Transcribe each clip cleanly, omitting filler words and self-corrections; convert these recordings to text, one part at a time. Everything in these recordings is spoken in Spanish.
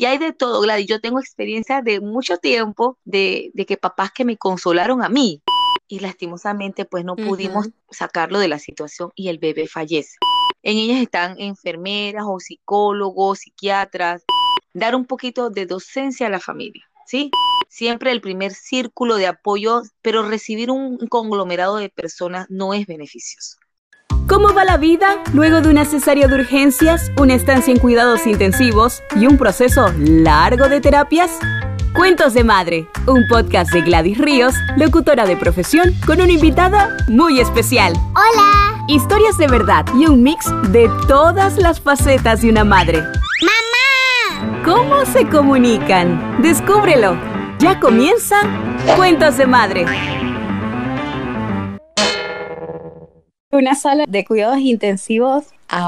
Y hay de todo, Gladys. Yo tengo experiencia de mucho tiempo de que papás que me consolaron a mí y lastimosamente pues no pudimos Ujú. sacarlo de la situación y el bebé fallece. En ellas están enfermeras o psicólogos, psiquiatras, dar un poquito de docencia a la familia, ¿sí? Siempre el primer círculo de apoyo, pero recibir un conglomerado de personas no es beneficioso. ¿Cómo va la vida luego de una cesárea de urgencias, una estancia en cuidados intensivos y un proceso largo de terapias? Cuentos de Madre, un podcast de Gladys Ríos, locutora de profesión, con una invitada muy especial. Hola. Historias de verdad y un mix de todas las facetas de una madre. ¡Mamá! ¿Cómo se comunican? Descúbrelo. Ya comienza Cuentos de Madre. Una sala de cuidados intensivos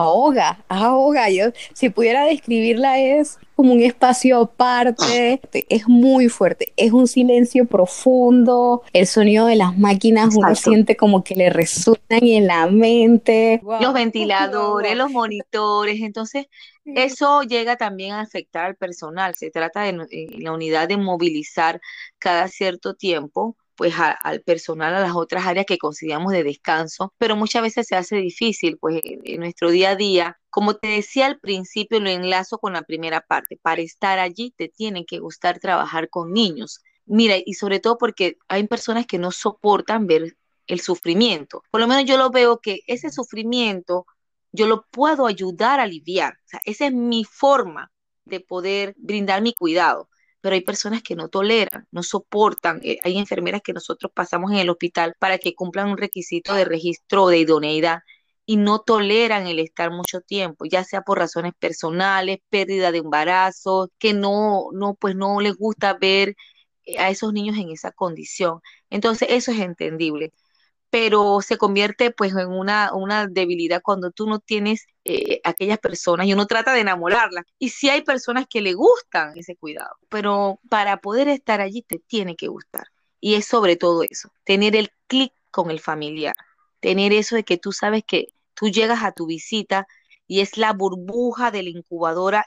ahoga. Yo, si pudiera describirla, es como un espacio aparte, es muy fuerte, es un silencio profundo, el sonido de las máquinas uno Exacto. siente como que le resuenan en la mente. Los Wow, wow, ventiladores, wow. los monitores, entonces eso llega también a afectar al personal. Se trata de en la unidad de movilizar cada cierto tiempo pues al personal a las otras áreas que consideramos de descanso, pero muchas veces se hace difícil pues en nuestro día a día. Como te decía al principio, lo enlazo con la primera parte. Para estar allí te tiene que gustar trabajar con niños. Mira, y sobre todo porque hay personas que no soportan ver el sufrimiento. Por lo menos yo lo veo que ese sufrimiento yo lo puedo ayudar a aliviar. O sea, esa es mi forma de poder brindar mi cuidado. Pero hay personas que no toleran, no soportan. Hay enfermeras que nosotros pasamos en el hospital para que cumplan un requisito de registro de idoneidad y no toleran el estar mucho tiempo, ya sea por razones personales, pérdida de embarazo, que pues no les gusta ver a esos niños en esa condición. Entonces, eso es entendible, pero se convierte pues en una debilidad cuando tú no tienes aquellas personas y uno trata de enamorarlas. Y sí hay personas que le gustan ese cuidado, pero para poder estar allí te tiene que gustar. Y es sobre todo eso, tener el clic con el familiar, tener eso de que tú sabes que tú llegas a tu visita y es la burbuja de la incubadora,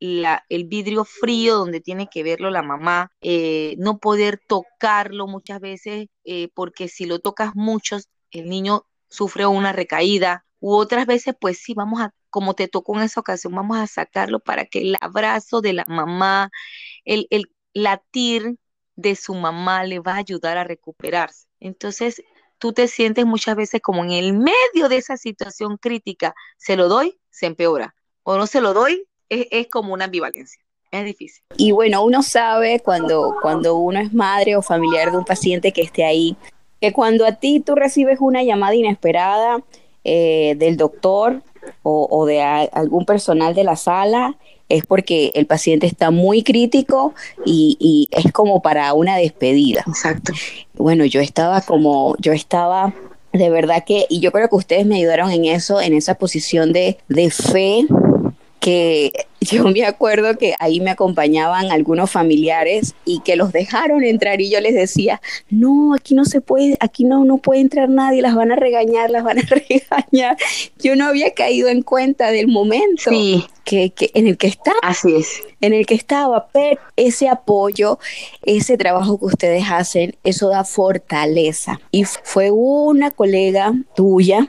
el vidrio frío donde tiene que verlo la mamá, no poder tocarlo muchas veces, porque si lo tocas mucho, el niño sufre una recaída, u otras veces, pues sí, como te tocó en esa ocasión, vamos a sacarlo para que el abrazo de la mamá, el latir de su mamá le va a ayudar a recuperarse. Entonces, tú te sientes muchas veces como en el medio de esa situación crítica, se lo doy, se empeora, o no se lo doy, es como una ambivalencia, es difícil. Y bueno, uno sabe cuando uno es madre o familiar de un paciente que esté ahí, que cuando a ti tú recibes una llamada inesperada del doctor o de algún personal de la sala, es porque el paciente está muy crítico y es como para una despedida. Exacto. Bueno, yo estaba de verdad que, y yo creo que ustedes me ayudaron en eso, en esa posición de fe, que yo me acuerdo que ahí me acompañaban algunos familiares y que los dejaron entrar y yo les decía, no, aquí no se puede, aquí no puede entrar nadie, las van a regañar. Yo no había caído en cuenta del momento Sí, que en el que estaba, así es. pero ese apoyo, ese trabajo que ustedes hacen, eso da fortaleza. Y fue una colega tuya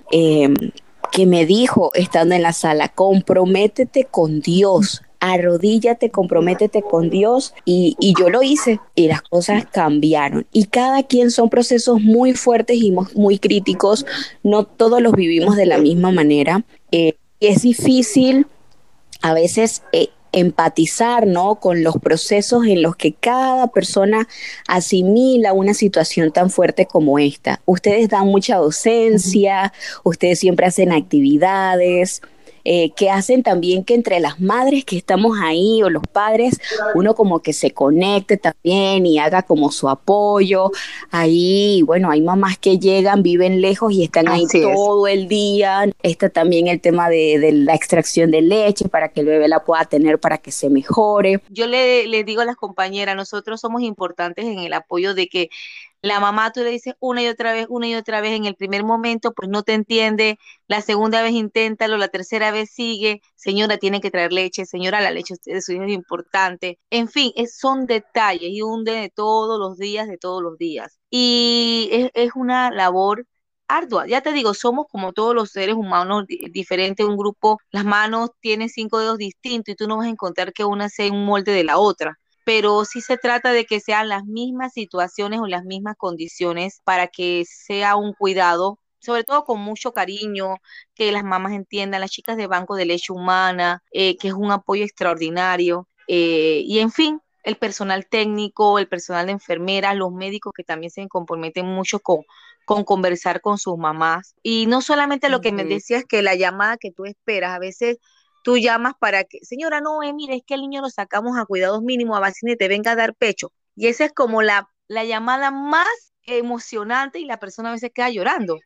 que me dijo, estando en la sala, comprométete con Dios, arrodíllate, comprométete con Dios, y yo lo hice y las cosas cambiaron. Y cada quien son procesos muy fuertes y muy críticos, no todos los vivimos de la misma manera. Es difícil a veces empatizar, ¿no?, con los procesos en los que cada persona asimila una situación tan fuerte como esta. Ustedes dan mucha docencia, ustedes siempre hacen actividades, que hacen también que entre las madres que estamos ahí o los padres, uno como que se conecte también y haga como su apoyo. Ahí, bueno, hay mamás que llegan, viven lejos y están ahí Así es. todo el día. Está también el tema de la extracción de leche para que el bebé la pueda tener para que se mejore. Yo le digo a las compañeras, nosotros somos importantes en el apoyo de que La mamá tú le dices una y otra vez, en el primer momento pues no te entiende, la segunda vez inténtalo, la tercera vez sigue, señora tiene que traer leche, señora la leche de su hijo es importante, en fin, son detalles y hunde de todos los días. Y es una labor ardua, ya te digo, somos como todos los seres humanos diferentes, un grupo, las manos tienen 5 dedos distintos y tú no vas a encontrar que una sea un molde de la otra, pero sí se trata de que sean las mismas situaciones o las mismas condiciones para que sea un cuidado, sobre todo con mucho cariño, que las mamás entiendan, las chicas de Banco de Leche Humana, que es un apoyo extraordinario, y en fin, el personal técnico, el personal de enfermeras, los médicos que también se comprometen mucho con conversar con sus mamás. Y no solamente lo que me Ujú. decías, que la llamada que tú esperas, a veces tú llamas para que, señora, no, mire, es que el niño lo sacamos a cuidados mínimos, a ver si te venga a dar pecho. Y esa es como la llamada más emocionante y la persona a veces queda llorando.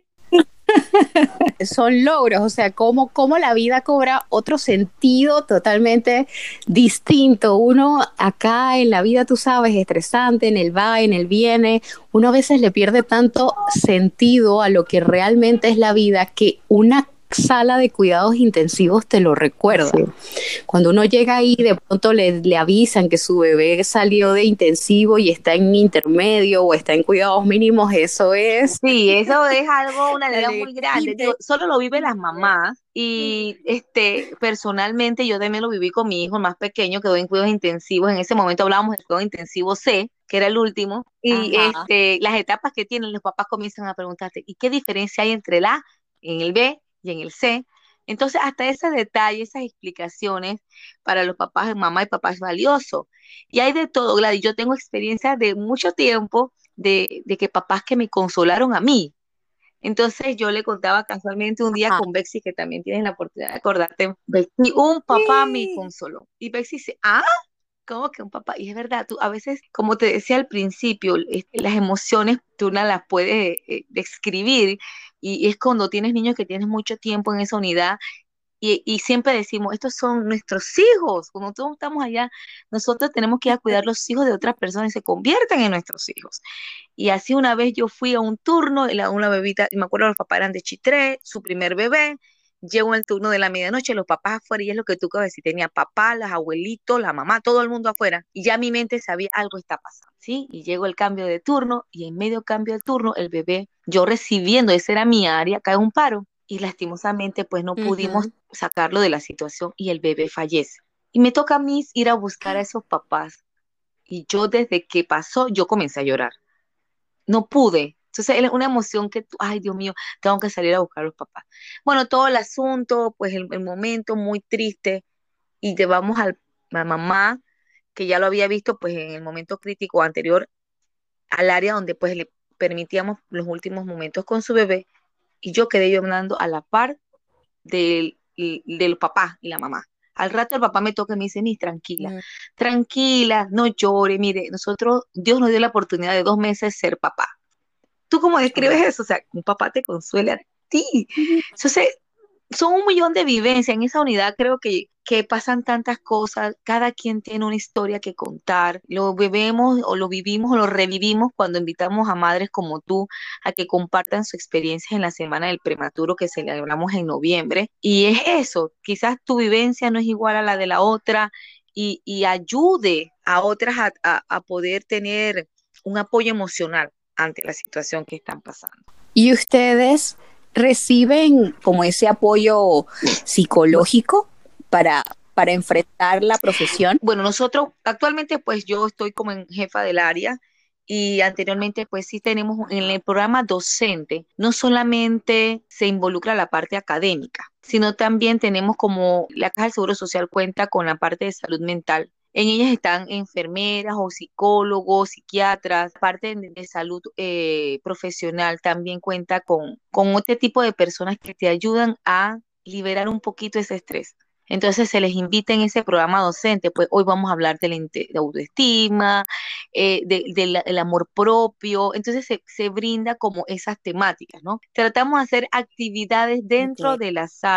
Son logros, o sea, cómo la vida cobra otro sentido totalmente distinto. Uno acá en la vida, tú sabes, estresante, en el va, en el viene, uno a veces le pierde tanto sentido a lo que realmente es la vida que una sala de cuidados intensivos te lo recuerda. Sí. Cuando uno llega ahí, de pronto le avisan que su bebé salió de intensivo y está en intermedio o está en cuidados mínimos, eso es Sí, eso es algo, una la alegría alegría muy grande. Digo, intensa. solo lo viven las mamás y personalmente yo también lo viví con mi hijo más pequeño, quedó en cuidados intensivos. En ese momento hablábamos del cuidado intensivo C, que era el último, y Ajá. las etapas que tienen, los papás comienzan a preguntarte, ¿y qué diferencia hay entre el A en el B y en el C? Entonces, hasta ese detalle, esas explicaciones para los papás, mamá y papá es valioso. Y hay de todo, Gladys. Yo tengo experiencia de mucho tiempo de que papás que me consolaron a mí. Entonces yo le contaba casualmente un día Ajá. con Bexy, que también tienes la oportunidad de acordarte, Bexy, un papá me Sí. consoló. Y Bexy dice, ah, ¿cómo que un papá? Y es verdad, tú a veces, como te decía al principio, las emociones tú no las puedes describir y es cuando tienes niños que tienes mucho tiempo en esa unidad y siempre decimos, estos son nuestros hijos. Cuando todos estamos allá, nosotros tenemos que ir a cuidar los hijos de otras personas y se convierten en nuestros hijos. Y así una vez yo fui a un turno, una bebita, y me acuerdo los papás eran de Chitré, su primer bebé, llegó el turno de la medianoche, los papás afuera, y es lo que tú acabas de decir, tenía papá, los abuelitos, la mamá, todo el mundo afuera, y ya mi mente sabía algo está pasando, ¿sí? Y llegó el cambio de turno, y en medio cambio de turno, el bebé, yo recibiendo, esa era mi área, cae un paro, y lastimosamente pues no pudimos Ujú. sacarlo de la situación y el bebé fallece. Y me toca a mí ir a buscar a esos papás, y yo desde que pasó, yo comencé a llorar, no pude. Entonces, es una emoción que, ay, Dios mío, tengo que salir a buscar a los papás. Bueno, todo el asunto, pues el momento muy triste, y llevamos a la mamá, que ya lo había visto, pues en el momento crítico anterior, al área donde pues le permitíamos los últimos momentos con su bebé, y yo quedé llorando a la par del papá y la mamá. Al rato el papá me toca y me dice, ni tranquila, Mm. tranquila, no llore, mire, nosotros, Dios nos dio la oportunidad de 2 meses ser papá. ¿Tú cómo describes Ah. eso? O sea, un papá te consuela a ti. Entonces, son un millón de vivencias. En esa unidad creo que pasan tantas cosas. Cada quien tiene una historia que contar. Lo vivimos o lo vivimos o lo revivimos cuando invitamos a madres como tú a que compartan su experiencia en la semana del prematuro que celebramos en noviembre. Y es eso. Quizás tu vivencia no es igual a la de la otra y ayude a otras a poder tener un apoyo emocional ante la situación que están pasando. ¿Y ustedes reciben como ese apoyo psicológico para, para enfrentar la profesión? Bueno, nosotros actualmente pues yo estoy como en jefa del área y anteriormente pues sí tenemos en el programa docente, no solamente se involucra la parte académica, sino también tenemos como la Caja del Seguro Social cuenta con la parte de salud mental. En ellas están enfermeras o psicólogos, psiquiatras, parte de salud profesional también cuenta con este tipo de personas que te ayudan a liberar un poquito ese estrés. Entonces se les invita en ese programa docente, pues hoy vamos a hablar de de autoestima, del amor propio, entonces se brinda como esas temáticas, ¿no? Tratamos de hacer actividades dentro Okay. de la sala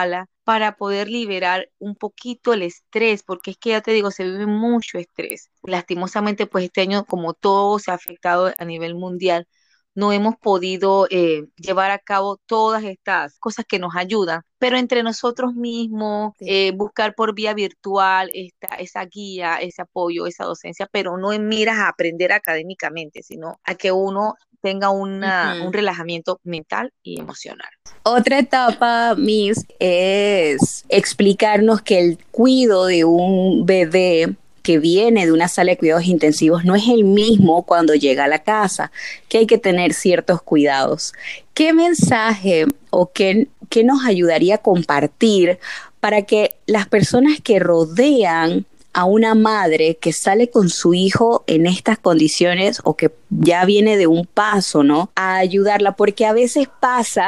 para poder liberar un poquito el estrés, porque es que ya te digo, se vive mucho estrés. Lastimosamente, pues este año, como todo se ha afectado a nivel mundial, no hemos podido llevar a cabo todas estas cosas que nos ayudan, pero entre nosotros mismos, buscar por vía virtual esa guía, ese apoyo, esa docencia, pero no en miras a aprender académicamente, sino a que uno tenga un relajamiento mental y emocional. Otra etapa, Miss, es explicarnos que el cuidado de un bebé que viene de una sala de cuidados intensivos no es el mismo cuando llega a la casa, que hay que tener ciertos cuidados. ¿Qué mensaje o qué nos ayudaría a compartir para que las personas que rodean a una madre que sale con su hijo en estas condiciones o que ya viene de un paso, ¿no?, a ayudarla? Porque a veces pasa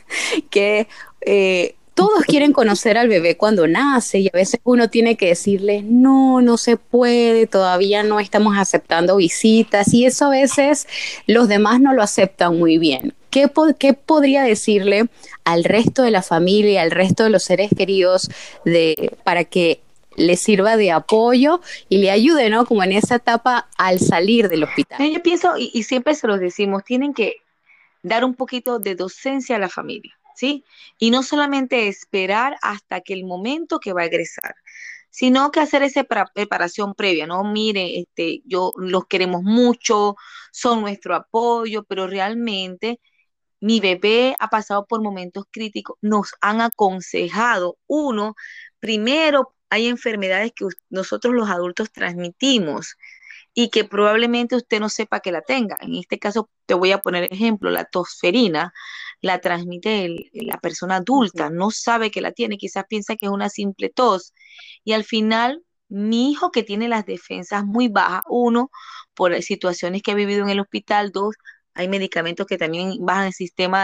que todos quieren conocer al bebé cuando nace y a veces uno tiene que decirles, no se puede, todavía no estamos aceptando visitas, y eso a veces los demás no lo aceptan muy bien. ¿Qué podría decirle al resto de la familia, al resto de los seres queridos para que les sirva de apoyo y le ayude, ¿no?, como en esa etapa al salir del hospital? Yo pienso, y siempre se los decimos, tienen que dar un poquito de docencia a la familia, ¿sí? Y no solamente esperar hasta que el momento que va a egresar, sino que hacer esa preparación previa, ¿no? Mire, yo los queremos mucho, son nuestro apoyo, pero realmente mi bebé ha pasado por momentos críticos, nos han aconsejado. Primero, hay enfermedades que nosotros los adultos transmitimos y que probablemente usted no sepa que la tenga. En este caso, te voy a poner ejemplo, la tosferina la transmite la persona adulta, no sabe que la tiene, quizás piensa que es una simple tos, y al final, mi hijo que tiene las defensas muy bajas, por situaciones que ha vivido en el hospital, dos, hay medicamentos que también bajan el sistema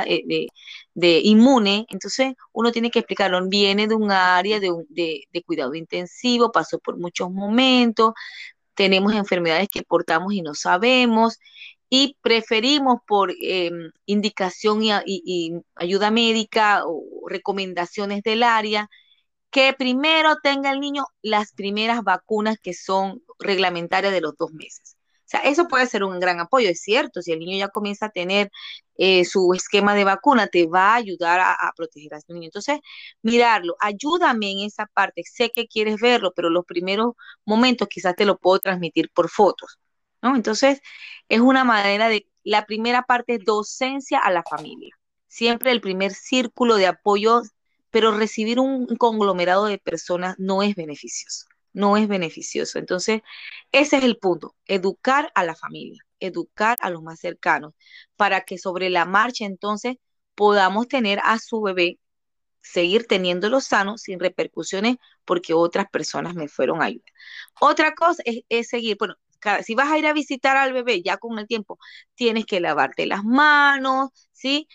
de inmune, entonces uno tiene que explicarlo, viene de un área de cuidado intensivo, pasó por muchos momentos, tenemos enfermedades que portamos y no sabemos, y preferimos por indicación y ayuda médica o recomendaciones del área, que primero tenga el niño las primeras vacunas que son reglamentarias de los 2 meses. O sea, eso puede ser un gran apoyo, es cierto, si el niño ya comienza a tener su esquema de vacuna, te va a ayudar a proteger a su niño. Entonces, mirarlo, ayúdame en esa parte, sé que quieres verlo, pero los primeros momentos quizás te lo puedo transmitir por fotos, ¿no? Entonces, es una manera la primera parte es docencia a la familia, siempre el primer círculo de apoyo, pero recibir un conglomerado de personas no es beneficioso. No es beneficioso. Entonces, ese es el punto, educar a la familia, educar a los más cercanos, para que sobre la marcha entonces podamos tener a su bebé, seguir teniéndolo sano, sin repercusiones, porque otras personas me fueron a ayudar. Otra cosa es seguir, bueno, si vas a ir a visitar al bebé, ya con el tiempo, tienes que lavarte las manos, ¿sí?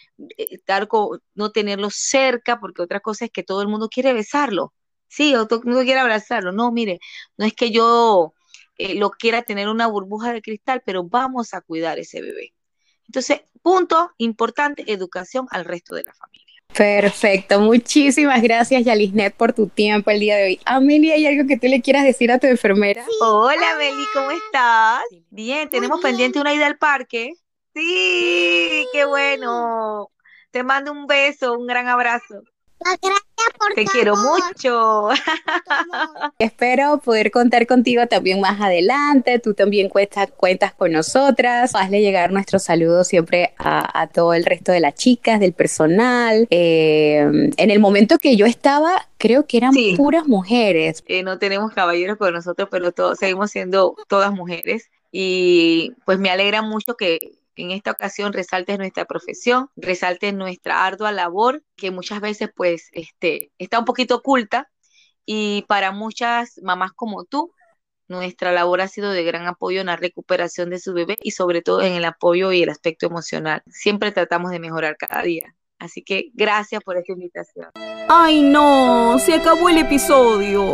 No tenerlo cerca, porque otra cosa es que todo el mundo quiere besarlo. Sí, o todo el mundo quiere abrazarlo. No, mire, no es que yo lo quiera tener una burbuja de cristal, pero vamos a cuidar ese bebé. Entonces, punto importante, educación al resto de la familia. Perfecto, muchísimas gracias, Yalisnet, por tu tiempo el día de hoy. Amelia, ¿hay algo que tú le quieras decir a tu enfermera? Sí. Hola, Meli, ¿cómo estás? Bien, tenemos pendiente una ida al parque. Sí, qué bueno. Te mando un beso, un gran abrazo. Gracias por Te quiero mucho. Espero poder contar contigo también más adelante. Tú también cuentas con nosotras. Hazle llegar nuestro saludo siempre a todo el resto de las chicas, del personal. En el momento que yo estaba, creo que eran puras mujeres. No tenemos caballeros con nosotros, pero seguimos siendo todas mujeres. Y pues me alegra mucho que en esta ocasión resaltes nuestra profesión, resaltes nuestra ardua labor, que muchas veces pues está un poquito oculta, y para muchas mamás como tú, nuestra labor ha sido de gran apoyo en la recuperación de su bebé y sobre todo en el apoyo y el aspecto emocional. Siempre tratamos de mejorar cada día. Así que gracias por esta invitación. ¡Ay no! Se acabó el episodio.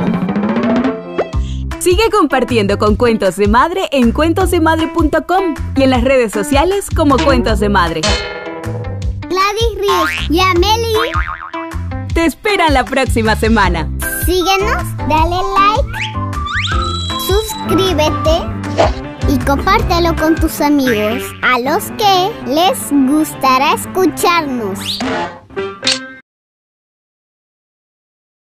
Sigue compartiendo con Cuentos de Madre en cuentosdemadre.com y en las redes sociales como Cuentos de Madre. Gladys Ríos y Amelie te esperan la próxima semana. Síguenos, dale like, suscríbete y compártelo con tus amigos, a los que les gustará escucharnos.